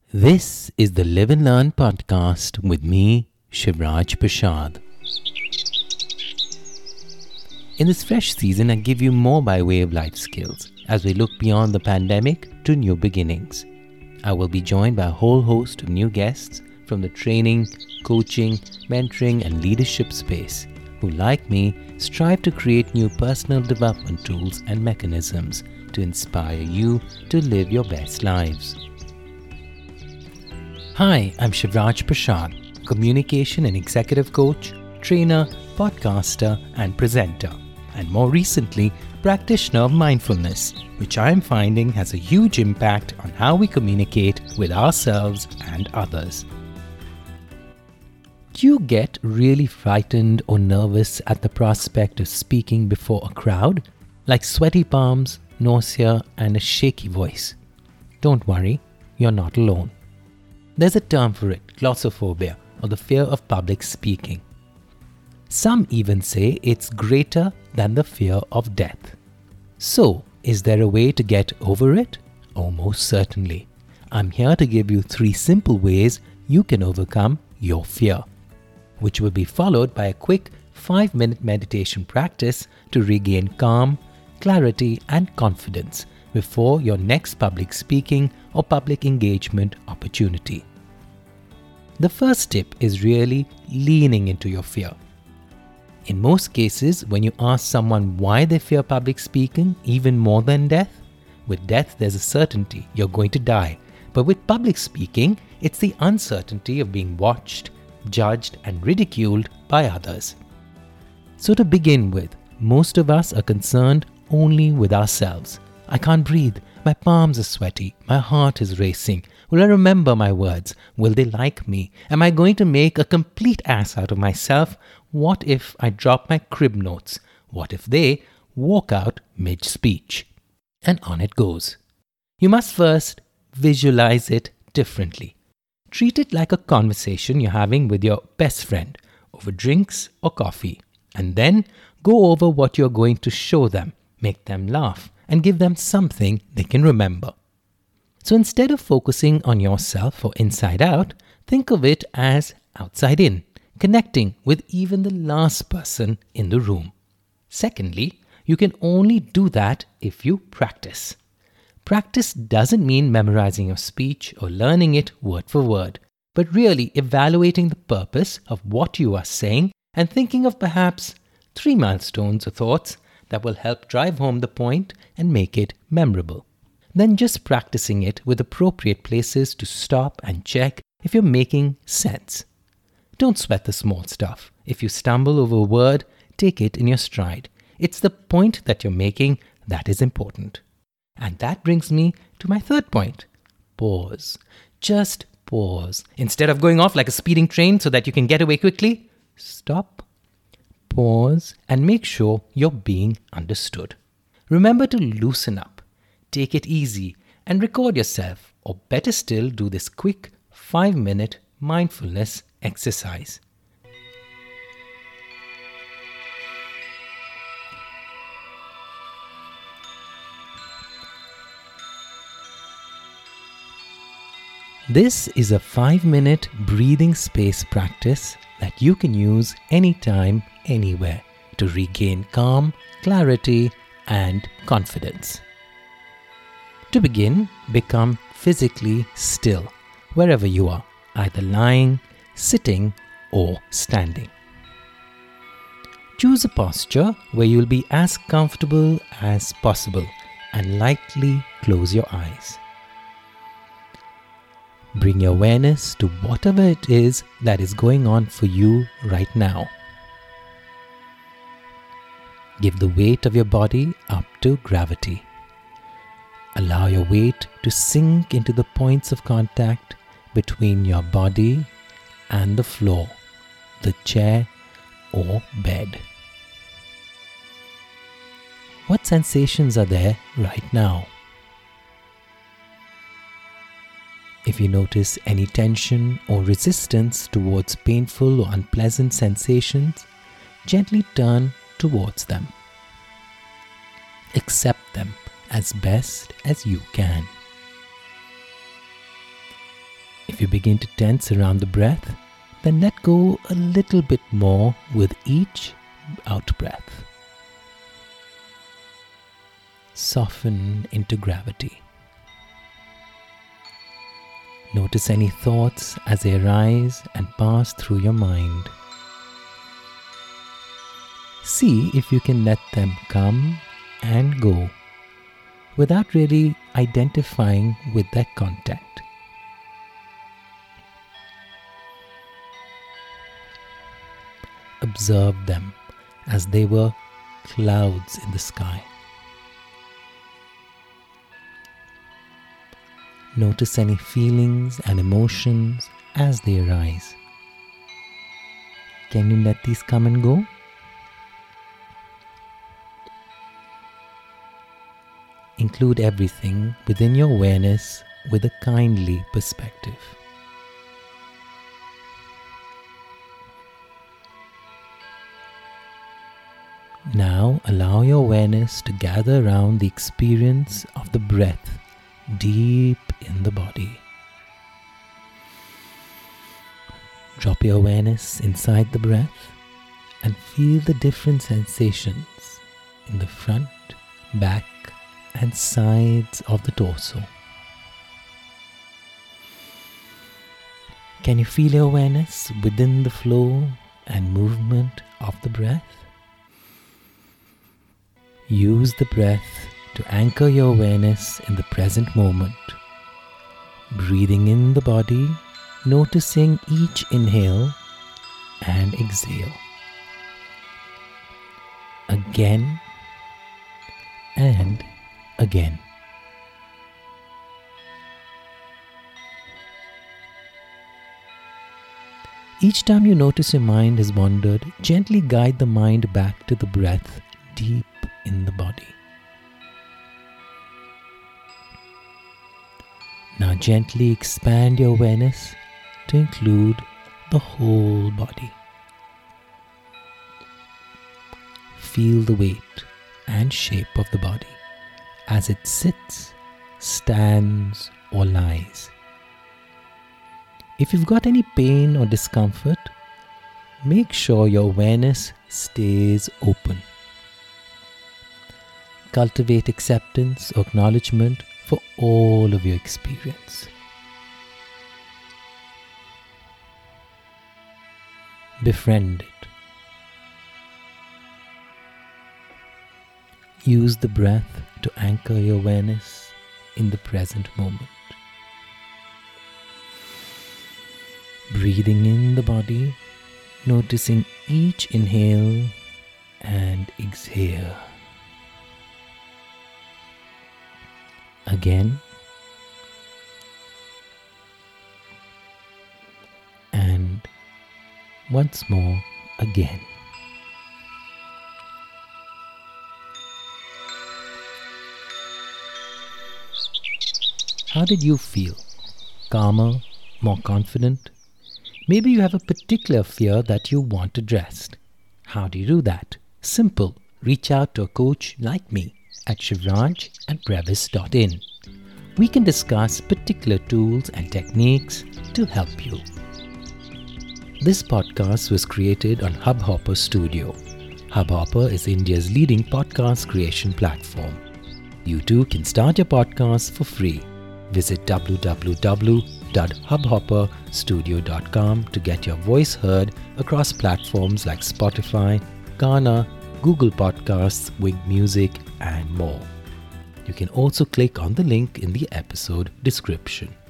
This is the Live and Learn podcast with me, Shivraj Prasad. In this fresh season, I give you more by way of life skills as we look beyond the pandemic to new beginnings. I will be joined by a whole host of new guests from the training, coaching, mentoring, and leadership space who, like me, strive to create new personal development tools and mechanisms to inspire you to live your best lives. Hi, I'm Shivraj Prasad, communication and executive coach, trainer, podcaster, and presenter, and more recently, practitioner of mindfulness, which I am finding has a huge impact on how we communicate with ourselves and others. Do you get really frightened or nervous at the prospect of speaking before a crowd? Like sweaty palms, nausea, and a shaky voice? Don't worry, you're not alone. There's a term for it, glossophobia, or the fear of public speaking. Some even say it's greater than the fear of death. So, is there a way to get over it? Oh, most certainly. I'm here to give you 3 simple ways you can overcome your fear, which will be followed by a quick 5-minute meditation practice to regain calm, clarity, and confidence before your next public speaking or public engagement opportunity. The first tip is really leaning into your fear. In most cases, when you ask someone why they fear public speaking even more than death, with death there's a certainty you're going to die, but with public speaking, it's the uncertainty of being watched, judged, and ridiculed by others. So to begin with, most of us are concerned only with ourselves. I can't breathe. My palms are sweaty. My heart is racing. Will I remember my words? Will they like me? Am I going to make a complete ass out of myself? What if I drop my crib notes? What if they walk out mid-speech? And on it goes. You must first visualize it differently. Treat it like a conversation you're having with your best friend over drinks or coffee. And then go over what you're going to show them, make them laugh, and give them something they can remember. So instead of focusing on yourself or inside out, think of it as outside in, connecting with even the last person in the room. Secondly, you can only do that if you practice. Practice doesn't mean memorizing your speech or learning it word for word, but really evaluating the purpose of what you are saying and thinking of perhaps 3 milestones or thoughts that will help drive home the point and make it memorable. Then just practicing it with appropriate places to stop and check if you're making sense. Don't sweat the small stuff. If you stumble over a word, take it in your stride. It's the point that you're making that is important. And that brings me to my third point. Pause. Just pause. Instead of going off like a speeding train so that you can get away quickly, stop, pause, and make sure you're being understood. Remember to loosen up, take it easy, and record yourself, or better still, do this quick 5-minute mindfulness exercise. This is a 5-minute breathing space practice that you can use anytime, anywhere to regain calm, clarity, and confidence. To begin, become physically still wherever you are, either lying, sitting, or standing. Choose a posture where you'll be as comfortable as possible and lightly close your eyes. Bring your awareness to whatever it is that is going on for you right now. Give the weight of your body up to gravity. Allow your weight to sink into the points of contact between your body and the floor, the chair, or bed. What sensations are there right now? If you notice any tension or resistance towards painful or unpleasant sensations, gently turn towards them. Accept them as best as you can. If you begin to tense around the breath, then let go a little bit more with each out breath. Soften into gravity. Notice any thoughts as they arise and pass through your mind. See if you can let them come and go without really identifying with their content. Observe them as they were clouds in the sky. Notice any feelings and emotions as they arise. Can you let these come and go? Include everything within your awareness with a kindly perspective. Now allow your awareness to gather around the experience of the breath deep in the body. Drop your awareness inside the breath and feel the different sensations in the front, back, and sides of the torso. Can you feel your awareness within the flow and movement of the breath? Use the breath to anchor your awareness in the present moment. Breathing in the body, noticing each inhale and exhale. Again and again. Each time you notice your mind has wandered, gently guide the mind back to the breath deep in the body. Now gently expand your awareness to include the whole body. Feel the weight and shape of the body as it sits, stands, or lies. If you've got any pain or discomfort, make sure your awareness stays open. Cultivate acceptance or acknowledgement for all of your experience. Befriend it. Use the breath to anchor your awareness in the present moment. Breathing in the body, noticing each inhale and exhale. Again and once more again. How did you feel? Calmer, more confident? Maybe you have a particular fear that you want addressed. How do you do that? Simple. Reach out to a coach like me at shivraj@brevis.in. We can discuss particular tools and techniques to help you. This podcast was created on Hubhopper Studio. Hubhopper is India's leading podcast creation platform. You too can start your podcast for free. Visit www.hubhopperstudio.com to get your voice heard across platforms like Spotify, Gaana, Google Podcasts, Wig Music, and more. You can also click on the link in the episode description.